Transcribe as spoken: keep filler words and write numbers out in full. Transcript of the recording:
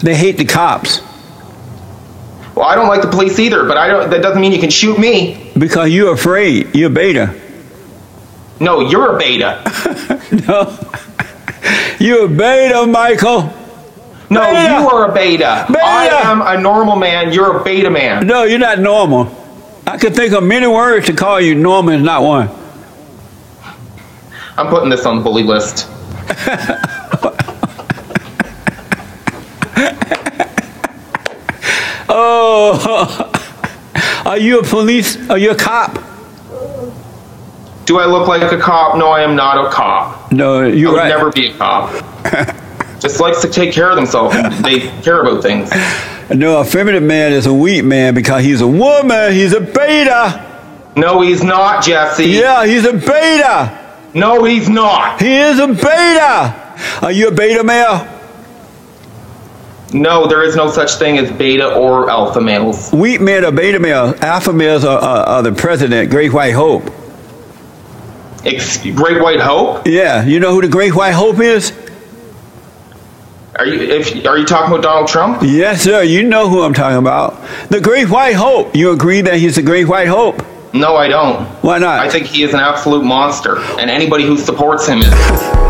They hate the cops. Well, I don't like the police either, but I don't. That doesn't mean you can shoot me. Because you're afraid. You're beta. No, you're a beta. No. You're a beta, Michael. No, Beta. you are a beta. Beta. I am a normal man. You're a beta man. No, you're not normal. I could think of many words to call you. Normal is not one. I'm putting this on the bully list. Oh, are you a police? Are you a cop? Do I look like a cop? No, I am not a cop. No, you're I would right. never be a cop. Just likes to take care of themselves. They care about things. No, a feminine man is a weak man because he's a woman. He's a beta. No, he's not, Jesse. Yeah, he's a beta. No, he's not. He is a beta. Are you a beta male? No, there is no such thing as beta or alpha males. Weak men are beta males. Alpha males are, are, are the president, Great White Hope. Ex- Great White Hope? Yeah, you know who the Great White Hope is? Are you if are you talking about Donald Trump? Yes, sir. You know who I'm talking about. The Great White Hope. You agree that he's the Great White Hope? No, I don't. Why not? I think he is an absolute monster, and anybody who supports him is.